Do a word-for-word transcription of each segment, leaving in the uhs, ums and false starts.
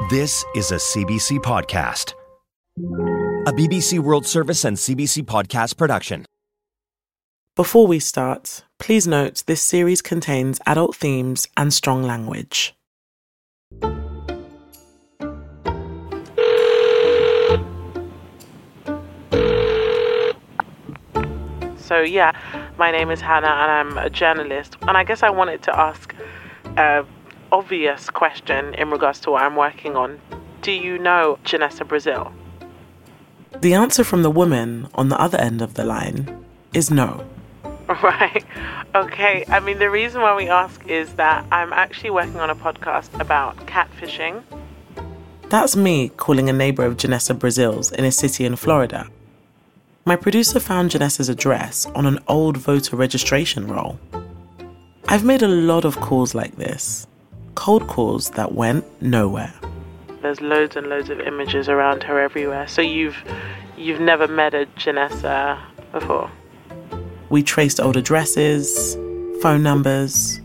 This is a C B C podcast. A B B C World Service and C B C podcast production. Before we start, please note this series contains adult themes and strong language. So yeah, my name is Hannah and I'm a journalist. And I guess I wanted to ask an obvious question in regards to what I'm working on. Do you know Janessa Brazil? The answer from the woman on the other end of the line is no. Right. Okay. I mean, the reason why we ask is that I'm actually working on a podcast about catfishing. That's me calling a neighbor of Janessa Brazil's in a city in Florida. My producer found Janessa's address on an old voter registration roll. I've made a lot of calls like this. Cold calls that went nowhere. There's loads and loads of images around her everywhere. So you've you've never met a Janessa before? We traced old addresses, phone numbers.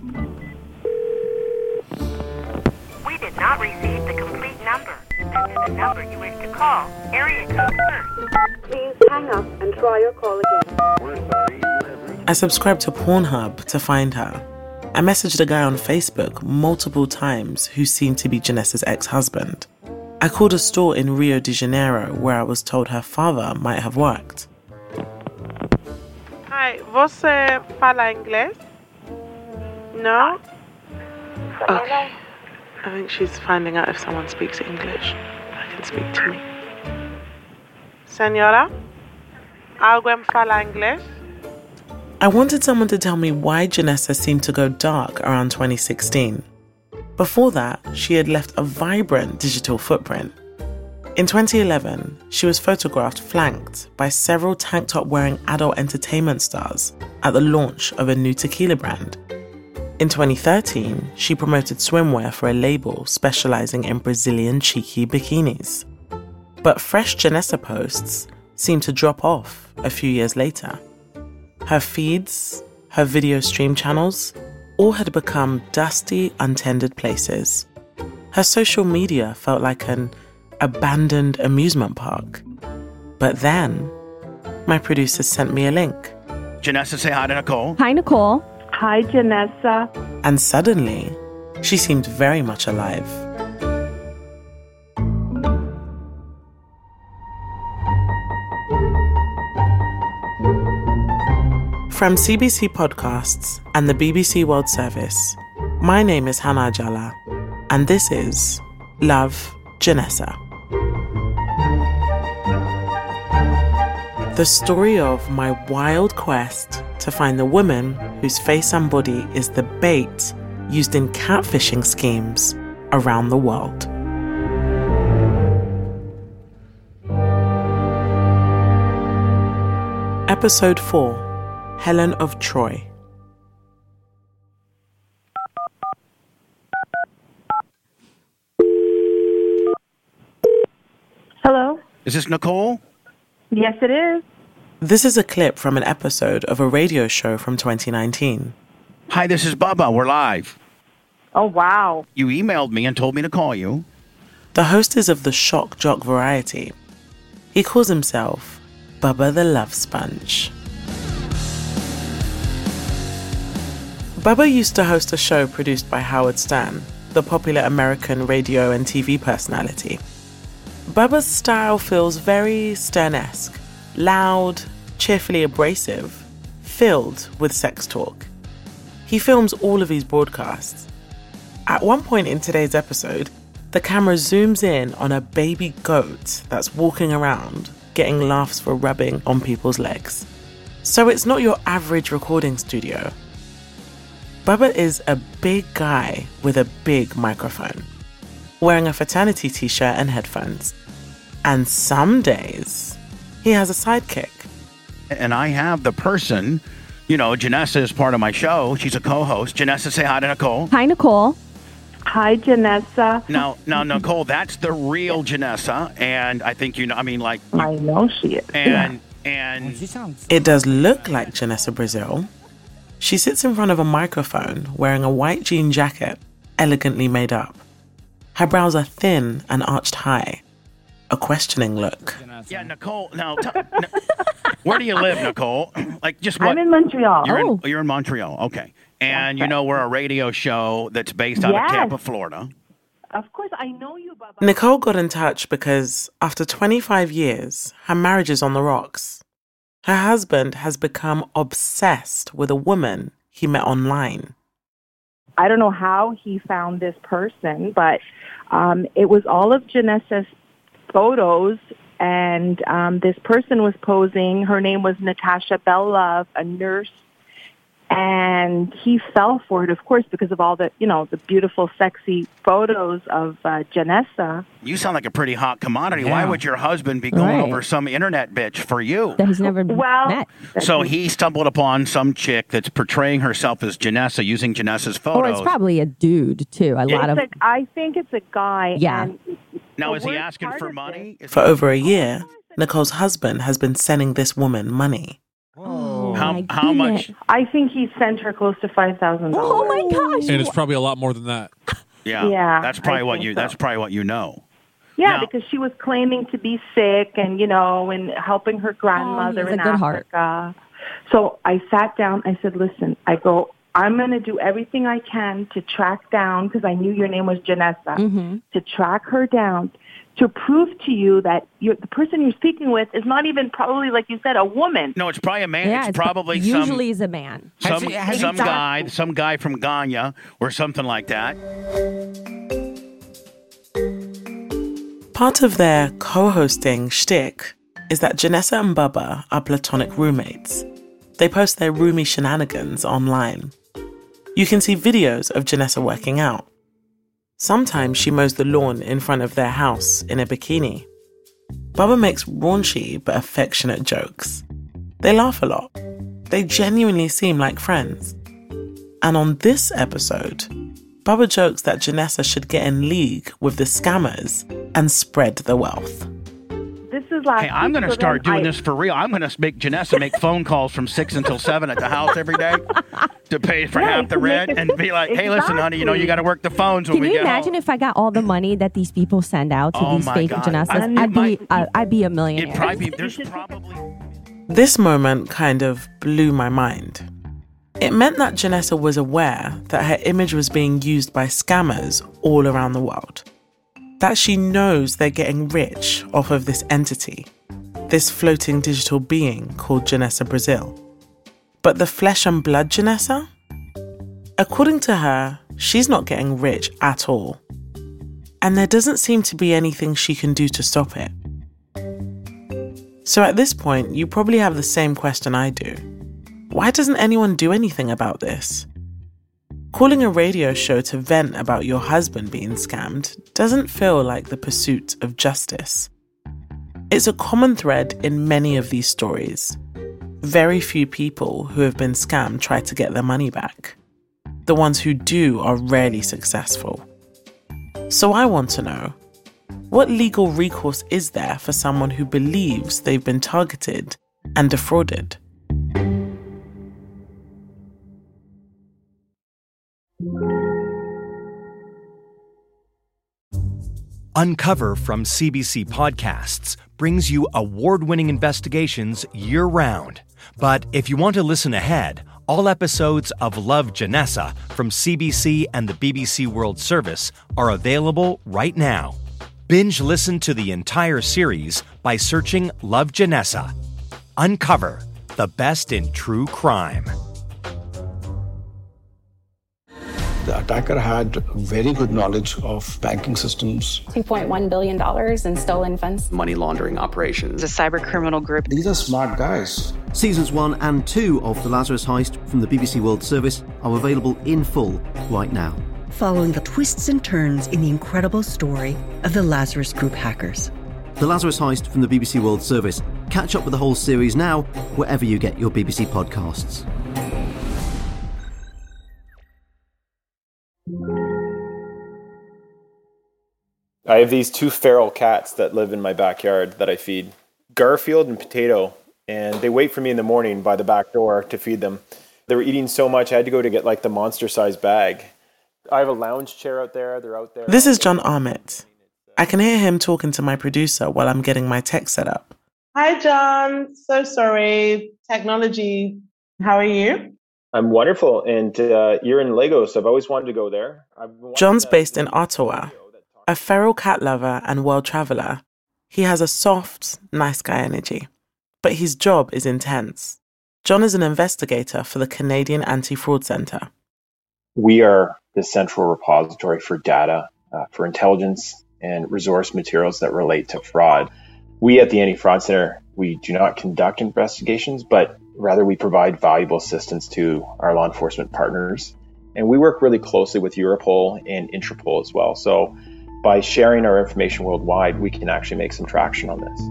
We did not receive the complete number. This is the number you wish to call. Area code first. Please hang up and try your call again. I subscribed to Pornhub to find her. I messaged a guy on Facebook multiple times who seemed to be Janessa's ex-husband. I called a store in Rio de Janeiro where I was told her father might have worked. Hi, você fala inglês? No? Okay. I think she's finding out if someone speaks English. I can speak to me. Senora? Alguém fala inglês? I wanted someone to tell me why Janessa seemed to go dark around twenty sixteen. Before that, she had left a vibrant digital footprint. In twenty eleven, she was photographed flanked by several tank-top-wearing adult entertainment stars at the launch of a new tequila brand. In twenty thirteen, she promoted swimwear for a label specializing in Brazilian cheeky bikinis. But fresh Janessa posts seemed to drop off a few years later. Her feeds, her video stream channels, all had become dusty, untended places. Her social media felt like an abandoned amusement park. But then, my producer sent me a link. Janessa, say hi to Nicole. Hi, Nicole. Hi, Janessa. And suddenly, she seemed very much alive. From C B C Podcasts and the B B C World Service, my name is Hannah Ajala, and this is Love, Janessa. The story of my wild quest to find the woman whose face and body is the bait used in catfishing schemes around the world. Episode four. Helen of Troy. Hello? Is this Nicole? Yes, it is. This is a clip from an episode of a radio show from twenty nineteen. Hi, this is Bubba. We're live. Oh, wow. You emailed me and told me to call you. The host is of the shock jock variety. He calls himself Bubba the Love Sponge. Bubba used to host a show produced by Howard Stern, the popular American radio and T V personality. Bubba's style feels very Stern-esque, loud, cheerfully abrasive, filled with sex talk. He films all of his broadcasts. At one point in today's episode, the camera zooms in on a baby goat that's walking around, getting laughs for rubbing on people's legs. So it's not your average recording studio. Bubba is a big guy with a big microphone, wearing a fraternity t-shirt and headphones. And some days, he has a sidekick. And I have the person, you know, Janessa is part of my show. She's a co-host. Janessa, say hi to Nicole. Hi, Nicole. Hi, Janessa. Now, now, Nicole, that's the real Janessa. And I think, you know, I mean, like... I know she is. And, and... It does look like Janessa Brazil. She sits in front of a microphone wearing a white jean jacket, elegantly made up. Her brows are thin and arched high, a questioning look. Yeah, Nicole, now, t- n- where do you live, Nicole? Like, just what? I'm in Montreal. You're, Oh. in, you're in Montreal, okay. And, you know, we're a radio show that's based out Yes. of Tampa, Florida. Of course, I know you, Baba. Nicole got in touch because after twenty-five years, her marriage is on the rocks. Her husband has become obsessed with a woman he met online. I don't know how he found this person, but um, it was all of Janessa's photos, and um, this person was posing. Her name was Natasha Bellove, a nurse, and he fell for it, of course, because of all the, you know, the beautiful, sexy photos of uh, Janessa. You sound like a pretty hot commodity. Why Yeah. would your husband be going Right. over some internet bitch for you? That he's never Well, met. So he stumbled upon some chick that's portraying herself as Janessa using Janessa's Or photos. it's probably a dude, too. A lot of... It's a, I think it's a guy. Yeah. And now, the is he worst asking part for of money? Is For he- over a year, Nicole's husband has been sending this woman money. Oh, How- my how much- goodness. I think he sent her close to five thousand dollars. Oh, my gosh. And it's probably a lot more than that. Yeah, Yeah, that's probably I what think you. so. That's probably what you know. Yeah, Now- because she was claiming to be sick and, you know, and helping her grandmother Oh, he has in a good heart. Africa. So I sat down. I said, listen, I go, I'm going to do everything I can to track down, because I knew your name was Janessa, Mm-hmm. to track her down, to prove to you that you're, the person you're speaking with is not even probably, like you said, a woman. No, it's probably a man. Yeah, it's probably usually some is a man. some, Has he- has he some talked- guy, some guy from Ghana or something like that. Part of their co-hosting shtick is that Janessa and Bubba are platonic roommates. They post their roomy shenanigans online. You can see videos of Janessa working out. Sometimes she mows the lawn in front of their house in a bikini. Bubba makes raunchy but affectionate jokes. They laugh a lot. They genuinely seem like friends. And on this episode, Bubba jokes that Janessa should get in league with the scammers and spread the wealth. This is last Hey, I'm week, going to so start then doing I- this for real. I'm going to make Janessa make phone calls from six until seven at the house every day to pay for Yeah, half the to make rent it- and be like, "Hey, listen, honey, you know you got to work the phones when Can we you get imagine home." if I got all the money that these people send out to Oh these my fake God. Janessas? I- I'd my- be, uh, I'd be a It'd millionaire. probably be, there's probably. This moment kind of blew my mind. It meant that Janessa was aware that her image was being used by scammers all around the world. That she knows they're getting rich off of this entity, this floating digital being called Janessa Brazil. But the flesh and blood Janessa? According to her, she's not getting rich at all. And there doesn't seem to be anything she can do to stop it. So at this point, you probably have the same question I do. Why doesn't anyone do anything about this? Calling a radio show to vent about your husband being scammed doesn't feel like the pursuit of justice. It's a common thread in many of these stories. Very few people who have been scammed try to get their money back. The ones who do are rarely successful. So I want to know, what legal recourse is there for someone who believes they've been targeted and defrauded? Uncover from C B C Podcasts brings you award-winning investigations year-round. But if you want to listen ahead, all episodes of Love Janessa from C B C and the B B C World Service are available right now. Binge listen to the entire series by searching Love Janessa. Uncover, the best in true crime. The attacker had very good knowledge of banking systems. two point one billion dollars in stolen funds. Money laundering operations. A cyber criminal group. These are smart guys. Seasons one and two of The Lazarus Heist from the B B C World Service are available in full right now. Following the twists and turns in the incredible story of the Lazarus Group hackers. The Lazarus Heist from the B B C World Service. Catch up with the whole series now, wherever you get your B B C podcasts. I have these two feral cats that live in my backyard that I feed, Garfield and Potato, and they wait for me in the morning by the back door to feed them. They were eating so much, I had to go to get like the monster-sized bag, I have a lounge chair out there. They're out there. This is John Armitt. I can hear him talking to my producer while I'm getting my tech set up. Hi, John. So sorry. Technology. How are you? I'm wonderful. And uh, you're in Lagos. I've always wanted to go there. John's based in Ottawa. A feral cat lover and world traveler, he has a soft, nice guy energy. But his job is intense. John is an investigator for the Canadian Anti-Fraud Centre. We are the central repository for data, uh, for intelligence and resource materials that relate to fraud. We at the Anti-Fraud Centre, we do not conduct investigations, but rather we provide valuable assistance to our law enforcement partners. And we work really closely with Europol and Interpol as well. So by sharing our information worldwide, we can actually make some traction on this.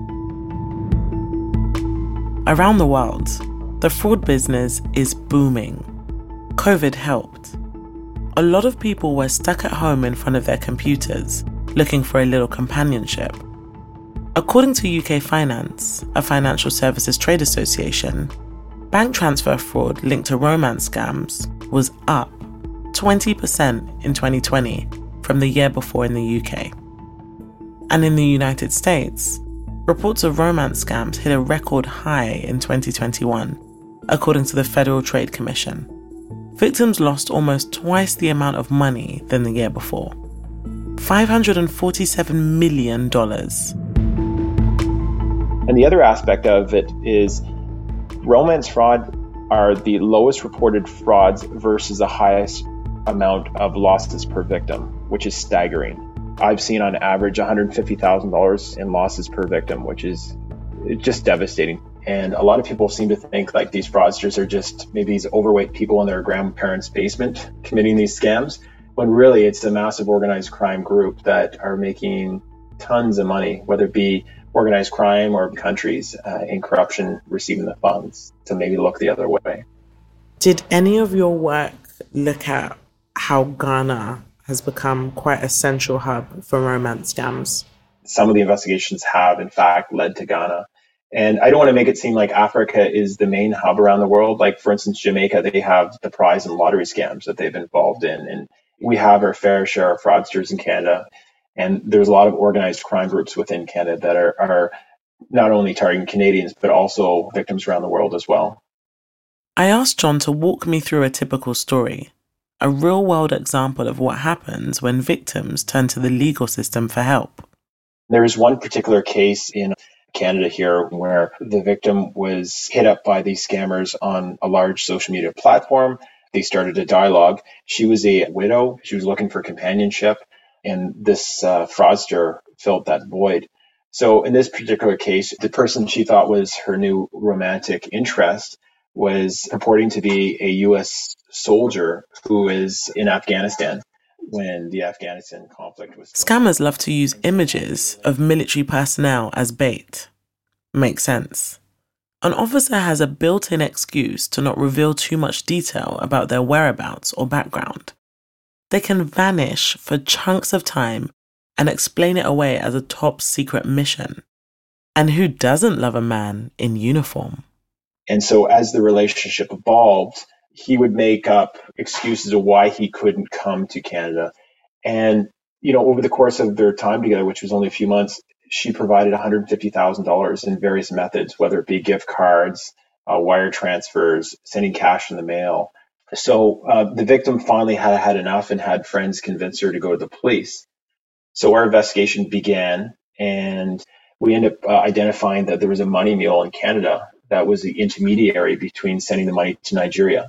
Around the world, the fraud business is booming. COVID helped. A lot of people were stuck at home in front of their computers, looking for a little companionship. According to U K Finance, a financial services trade association, bank transfer fraud linked to romance scams was up twenty percent in twenty twenty from the year before in the U K. And in the United States, reports of romance scams hit a record high in twenty twenty-one, according to the Federal Trade Commission. Victims lost almost twice the amount of money than the year before, five hundred forty-seven million dollars. And the other aspect of it is romance fraud are the lowest reported frauds versus the highest amount of losses per victim, which is staggering. I've seen on average one hundred fifty thousand dollars in losses per victim, which is just devastating. And a lot of people seem to think like these fraudsters are just maybe these overweight people in their grandparents' basement committing these scams, when really it's a massive organized crime group that are making tons of money, whether it be organized crime or countries uh, in corruption receiving the funds to maybe look the other way. Did any of your work look at how Ghana has become quite a central hub for romance scams? Some of the investigations have, in fact, led to Ghana. And I don't want to make it seem like Africa is the main hub around the world. Like, for instance, Jamaica, they have the prize and lottery scams that they've been involved in. And we have our fair share of fraudsters in Canada. And there's a lot of organized crime groups within Canada that are, are not only targeting Canadians, but also victims around the world as well. I asked John to walk me through a typical story, a real-world example of what happens when victims turn to the legal system for help. There is one particular case in Canada here where the victim was hit up by these scammers on a large social media platform. They started a dialogue. She was a widow. She was looking for companionship. And this uh, fraudster filled that void. So in this particular case, the person she thought was her new romantic interest was purporting to be a U S soldier who is in Afghanistan when the Afghanistan conflict was... Scammers love to use images of military personnel as bait. Makes sense. An officer has a built-in excuse to not reveal too much detail about their whereabouts or background. They can vanish for chunks of time and explain it away as a top secret mission. And who doesn't love a man in uniform? And so as the relationship evolved, he would make up excuses of why he couldn't come to Canada. And, you know, over the course of their time together, which was only a few months, she provided one hundred fifty thousand dollars in various methods, whether it be gift cards, uh, wire transfers, sending cash in the mail. So uh, the victim finally had had enough and had friends convince her to go to the police. So our investigation began, and we ended up uh, identifying that there was a money mule in Canada that was the intermediary between sending the money to Nigeria.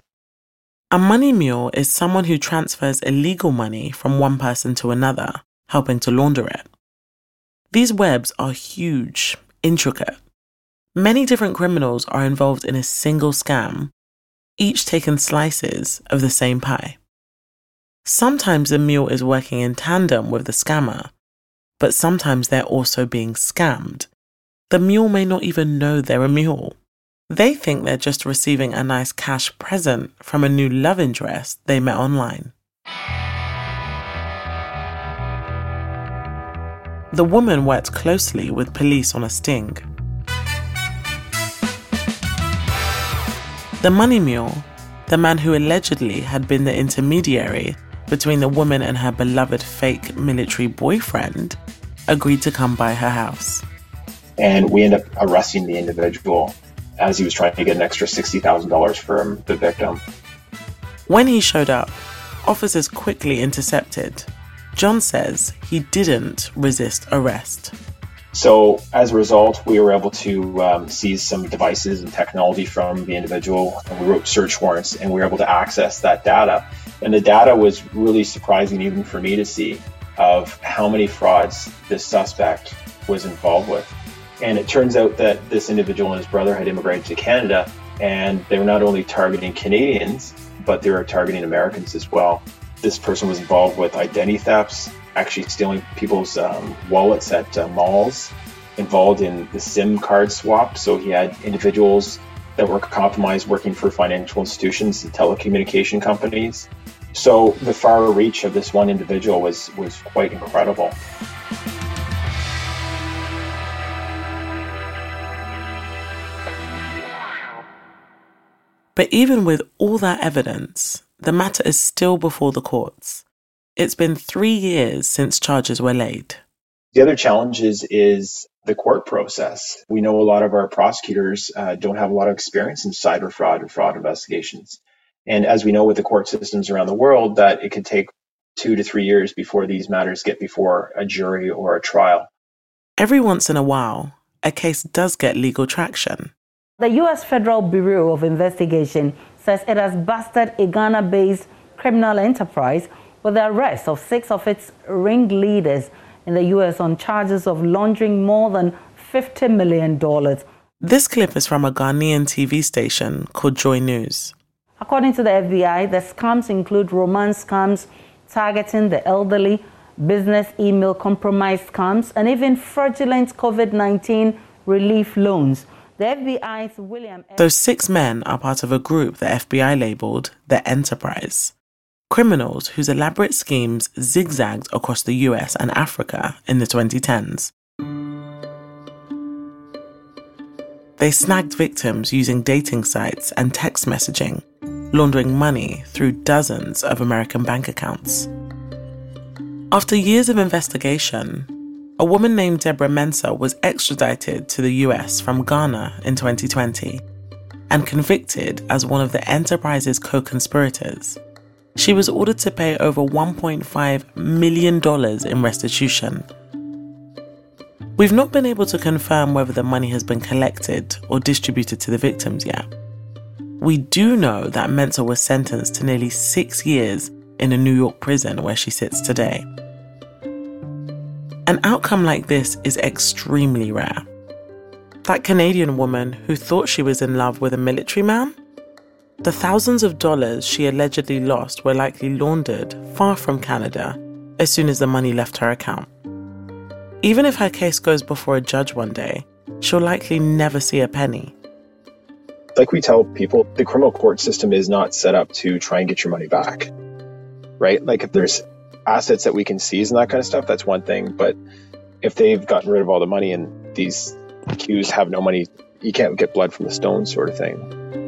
A money mule is someone who transfers illegal money from one person to another, helping to launder it. These webs are huge, intricate. Many different criminals are involved in a single scam, each taking slices of the same pie. Sometimes the mule is working in tandem with the scammer, but sometimes they're also being scammed. The mule may not even know they're a mule. They think they're just receiving a nice cash present from a new love interest they met online. The woman worked closely with police on a sting. The money mule, the man who allegedly had been the intermediary, between the woman and her beloved fake military boyfriend, agreed to come by her house. And we end up arresting the individual as he was trying to get an extra sixty thousand dollars from the victim. When he showed up, officers quickly intercepted. John says he didn't resist arrest. So as a result, we were able to um, seize some devices and technology from the individual, and we wrote search warrants, and we were able to access that data. And the data was really surprising even for me to see of how many frauds this suspect was involved with. And it turns out that this individual and his brother had immigrated to Canada, and they were not only targeting Canadians, but they were targeting Americans as well. This person was involved with identity thefts, actually stealing people's um, wallets at uh, malls, involved in the SIM card swap. So he had individuals that were compromised working for financial institutions and telecommunication companies. So the far reach of this one individual was, was quite incredible. But even with all that evidence, the matter is still before the courts. It's been three years since charges were laid. The other challenge is, is the court process. We know a lot of our prosecutors uh, don't have a lot of experience in cyber fraud and fraud investigations. And as we know with the court systems around the world, that it can take two to three years before these matters get before a jury or a trial. Every once in a while, a case does get legal traction. The U S Federal Bureau of Investigation says it has busted a Ghana-based criminal enterprise with the arrest of six of its ringleaders in the U S on charges of laundering more than fifty million dollars. This clip is from a Ghanaian T V station called Joy News. According to the F B I, the scams include romance scams, targeting the elderly, business email compromise scams, and even fraudulent COVID nineteen relief loans. The F B I's William... Those six men are part of a group the F B I labelled the Enterprise. Criminals whose elaborate schemes zigzagged across the U S and Africa in the twenty tens. They snagged victims using dating sites and text messaging, laundering money through dozens of American bank accounts. After years of investigation, a woman named Deborah Mensah was extradited to the U S from Ghana in twenty twenty and convicted as one of the Enterprise's co-conspirators. She was ordered to pay over one point five million dollars in restitution. We've not been able to confirm whether the money has been collected or distributed to the victims yet. We do know that Mensah was sentenced to nearly six years in a New York prison where she sits today. An outcome like this is extremely rare. That Canadian woman who thought she was in love with a military man? The thousands of dollars she allegedly lost were likely laundered far from Canada as soon as the money left her account. Even if her case goes before a judge one day, she'll likely never see a penny. Like we tell people, the criminal court system is not set up to try and get your money back, right? Like if there's assets that we can seize and that kind of stuff, that's one thing. But if they've gotten rid of all the money and these accused have no money, you can't get blood from the stone sort of thing.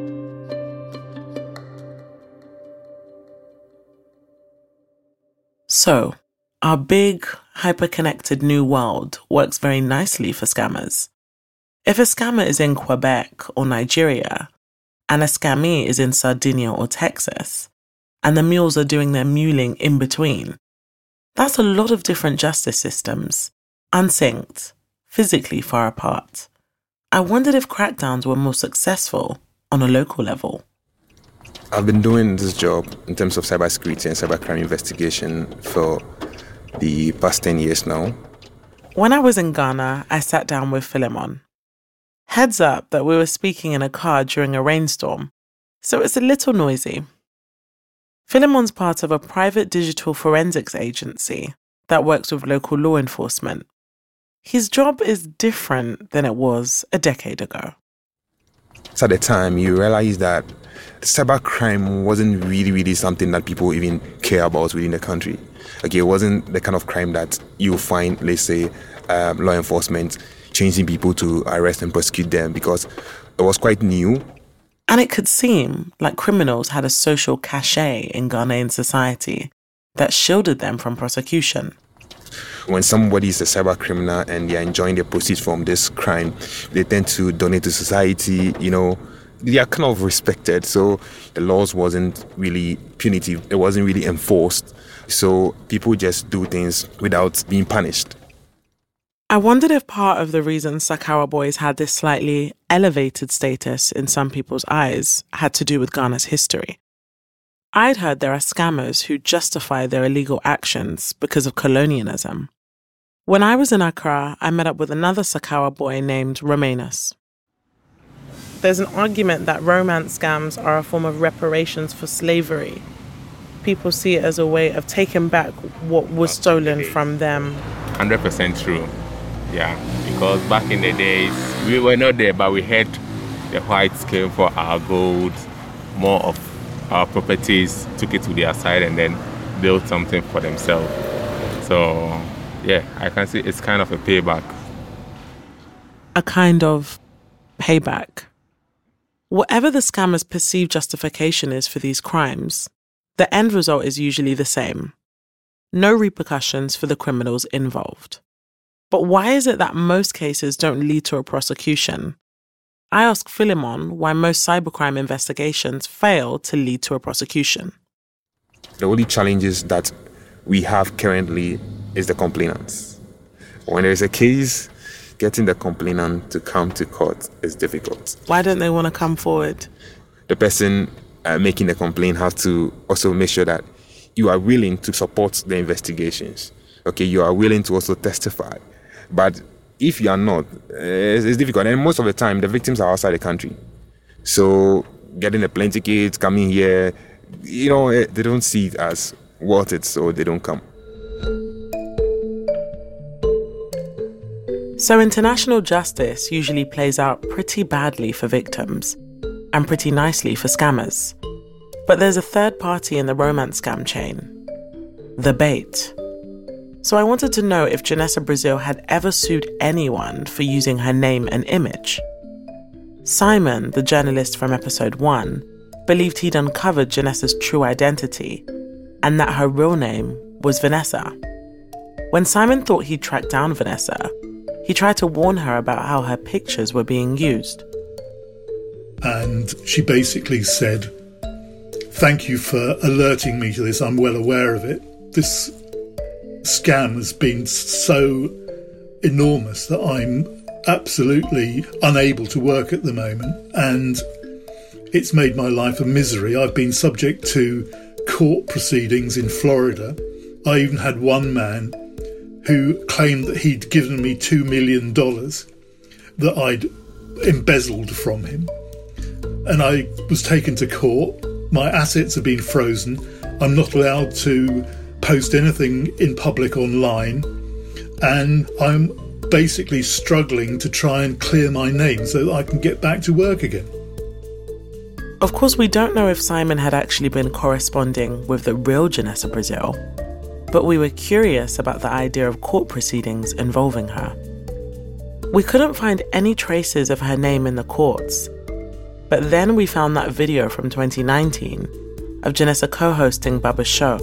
So, our big, hyper-connected new world works very nicely for scammers. If a scammer is in Quebec or Nigeria, and a scammee is in Sardinia or Texas, and the mules are doing their muling in between, that's a lot of different justice systems, unsynced, physically far apart. I wondered if crackdowns were more successful on a local level. I've been doing this job in terms of cybersecurity and cybercrime investigation for the past ten years now. When I was in Ghana, I sat down with Philemon. Heads up that we were speaking in a car during a rainstorm, so it's a little noisy. Philemon's part of a private digital forensics agency that works with local law enforcement. His job is different than it was a decade ago. So at the time, you realize that cybercrime wasn't really, really something that people even care about within the country. Okay, it wasn't the kind of crime that you find, let's say, um, law enforcement changing people to arrest and prosecute them, because it was quite new. And it could seem like criminals had a social cachet in Ghanaian society, that shielded them from prosecution. When somebody is a cyber criminal and they are enjoying the proceeds from this crime, they tend to donate to society, you know, they are kind of respected. So the laws wasn't really punitive. It wasn't really enforced. So people just do things without being punished. I wondered if part of the reason Sakawa boys had this slightly elevated status in some people's eyes had to do with Ghana's history. I'd heard there are scammers who justify their illegal actions because of colonialism. When I was in Accra, I met up with another Sakawa boy named Romanus. There's an argument that romance scams are a form of reparations for slavery. People see it as a way of taking back what was stolen from them. one hundred percent true. Yeah, because back in the days, we were not there, but we heard the whites came for our gold, more of our properties, took it to their side and then built something for themselves. So, yeah, I can see it's kind of a payback. A kind of payback. Whatever the scammer's perceived justification is for these crimes, the end result is usually the same. No repercussions for the criminals involved. But why is it that most cases don't lead to a prosecution? I asked Philemon why most cybercrime investigations fail to lead to a prosecution. The only challenges that we have currently is the complainants. When there's a case, getting the complainant to come to court is difficult. Why don't they want to come forward? The person uh, making the complaint has to also make sure that you are willing to support the investigations. Okay, you are willing to also testify. But if you are not, uh, it's, it's difficult. And most of the time, the victims are outside the country. So getting a plane ticket, coming here, you know, they don't see it as worth it, so they don't come. So international justice usually plays out pretty badly for victims and pretty nicely for scammers. But there's a third party in the romance scam chain, the bait. So I wanted to know if Janessa Brazil had ever sued anyone for using her name and image. Simon, the journalist from episode one, believed he'd uncovered Janessa's true identity and that her real name was Vanessa. When Simon thought he'd tracked down Vanessa, he tried to warn her about how her pictures were being used. And she basically said, "Thank you for alerting me to this. I'm well aware of it. This scam has been so enormous that I'm absolutely unable to work at the moment, and it's made my life a misery. I've been subject to court proceedings in Florida. I even had one man who claimed that he'd given me two million dollars that I'd embezzled from him. And I was taken to court. My assets have been frozen. I'm not allowed to post anything in public online. And I'm basically struggling to try and clear my name so that I can get back to work again." Of course, we don't know if Simon had actually been corresponding with the real Janessa Brazil, but we were curious about the idea of court proceedings involving her. We couldn't find any traces of her name in the courts, but then we found that video from twenty nineteen of Janessa co-hosting Bubba's show.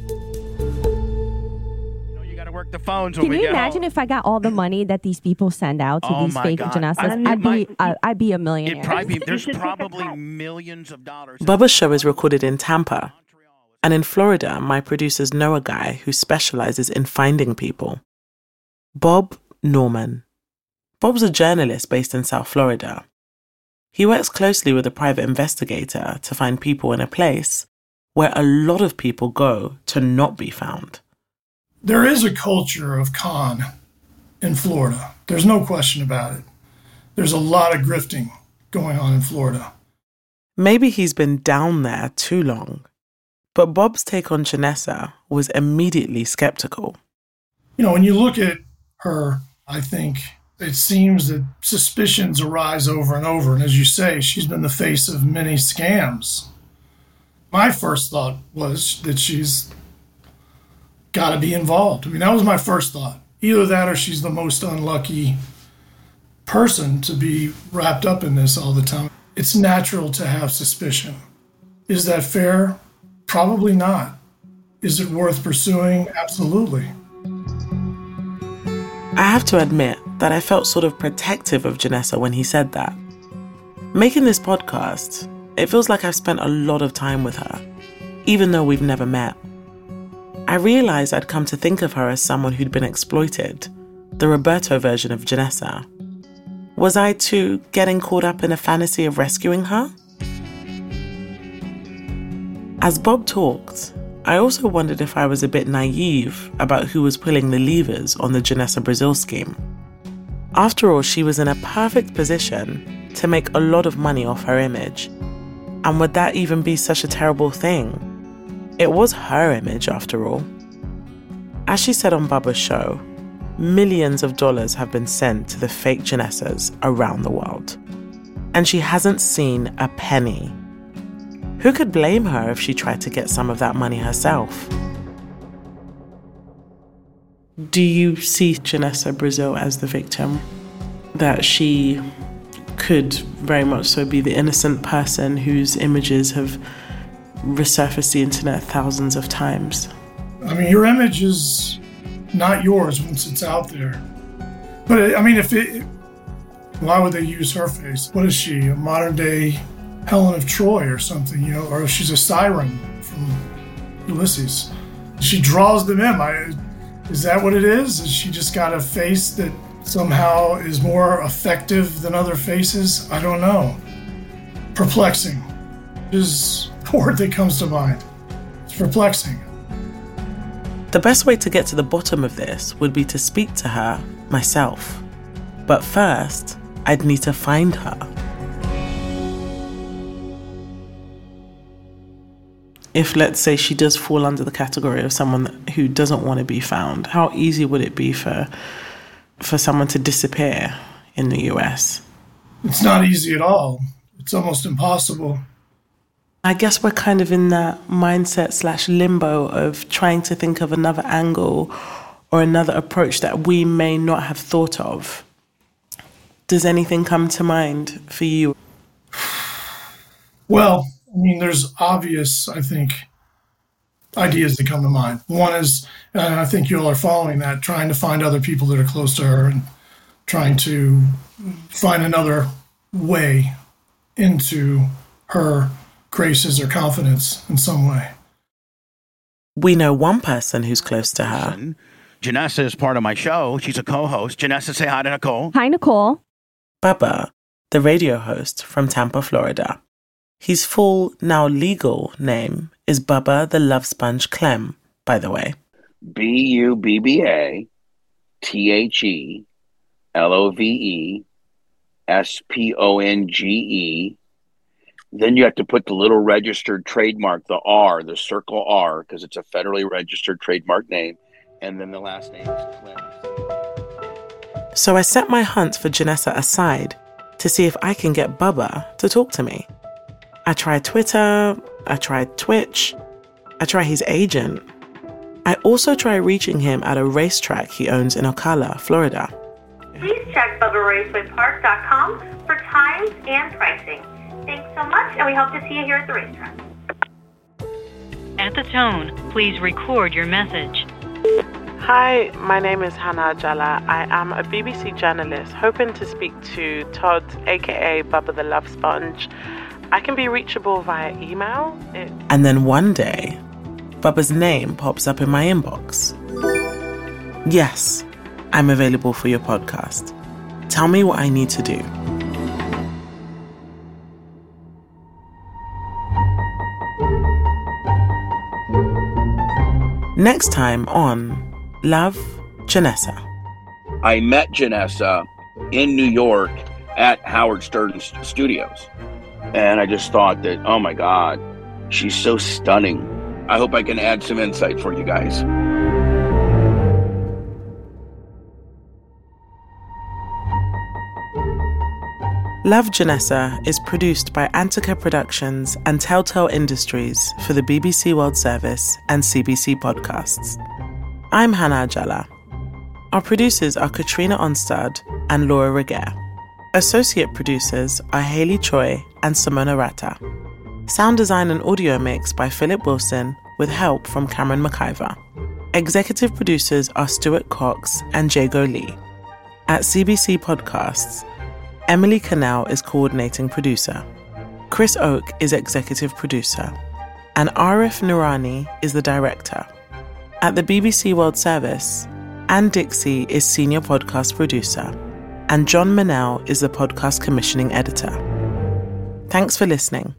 The phones Can when we you get imagine home. if I got all the money that these people send out to Oh these my fake God. Janessas? I- I'd my- be, I, I'd be a millionaire. It probably, there's probably millions of dollars. Bubba's show is recorded in Tampa, and in Florida, my producers know a guy who specializes in finding people. Bob Norman. Bob's a journalist based in South Florida. He works closely with a private investigator to find people in a place where a lot of people go to not be found. There is a culture of con in Florida. There's no question about it. There's a lot of grifting going on in Florida. Maybe he's been down there too long, but Bob's take on Janessa was immediately skeptical. You know, when you look at her, I think it seems that suspicions arise over and over. And as you say, she's been the face of many scams. My first thought was that she's got to be involved. I mean, that was my first thought. Either that or she's the most unlucky person to be wrapped up in this all the time. It's natural to have suspicion. Is that fair? Probably not. Is it worth pursuing? Absolutely. I have to admit that I felt sort of protective of Janessa when he said that. Making this podcast, it feels like I've spent a lot of time with her, even though we've never met. I realized I'd come to think of her as someone who'd been exploited, the Roberto version of Janessa. Was I too getting caught up in a fantasy of rescuing her? As Bob talked, I also wondered if I was a bit naive about who was pulling the levers on the Janessa Brazil scheme. After all, she was in a perfect position to make a lot of money off her image. And would that even be such a terrible thing? It was her image, after all. As she said on Bubba's show, millions of dollars have been sent to the fake Janessas around the world. And she hasn't seen a penny. Who could blame her if she tried to get some of that money herself? Do you see Janessa Brazil as the victim? That she could very much so be the innocent person whose images have resurfaced the internet thousands of times? I mean, your image is not yours once it's out there. But I mean, if it, why would they use her face? What is she, a modern day Helen of Troy or something, you know, or she's a siren from Ulysses? She draws them in. I, is that what it is? Has she just got a face that somehow is more effective than other faces? I don't know. Perplexing is the word that comes to mind. It's perplexing. The best way to get to the bottom of this would be to speak to her myself. But first, I'd need to find her. If, let's say, she does fall under the category of someone who doesn't want to be found, how easy would it be for for someone to disappear in the U S? It's not easy at all. It's almost impossible. I guess we're kind of in that mindset slash limbo of trying to think of another angle or another approach that we may not have thought of. Does anything come to mind for you? Well, I mean, there's obvious, I think, ideas that come to mind. One is, and I think you all are following that, trying to find other people that are close to her and trying to find another way into her graces or confidence in some way. We know one person who's close to her. Janessa is part of my show. She's a co-host. Janessa, say hi to Nicole. Hi, Nicole. Bubba, the radio host from Tampa, Florida. His full, now legal, name is Bubba the Love Sponge Clem, by the way. B U B B A T H E L O V E S P O N G E. Then you have to put the little registered trademark, the R, the circle R, because it's a federally registered trademark name. And then the last name is Clem. So I set my hunt for Janessa aside to see if I can get Bubba to talk to me. I tried Twitter, I tried Twitch, I tried his agent. I also tried reaching him at a racetrack he owns in Ocala, Florida. Please check Bubba Raceway Park dot com for times and pricing. Thanks so much, and we hope to see you here at the racetrack. At the tone, please record your message. Hi, my name is Hannah Ajala. I am a B B C journalist hoping to speak to Todd, aka Bubba the Love Sponge. I can be reachable via email. It's... And then one day, Bubba's name pops up in my inbox. Yes, I'm available for your podcast. Tell me what I need to do. Next time on Love, Janessa. I met Janessa in New York at Howard Stern's studios. And I just thought that, oh my God, she's so stunning. I hope I can add some insight for you guys. Love, Janessa is produced by Antica Productions and Telltale Industries for the B B C World Service and C B C Podcasts. I'm Hannah Ajala. Our producers are Katrina Onstad and Laura Reguer. Associate producers are Haley Choi and Simona Rata. Sound design and audio mix by Philip Wilson with help from Cameron McIver. Executive producers are Stuart Cox and Jago Lee. At C B C Podcasts, Emily Cannell is coordinating producer. Chris Oak is executive producer. And Arif Noorani is the director. At the B B C World Service, Anne Dixie is senior podcast producer. And John Manel is the podcast commissioning editor. Thanks for listening.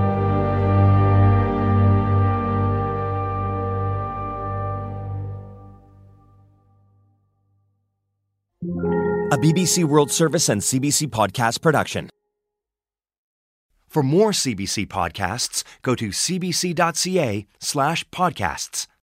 A B B C World Service and C B C Podcast production. For more C B C podcasts, go to cbc.ca slash podcasts.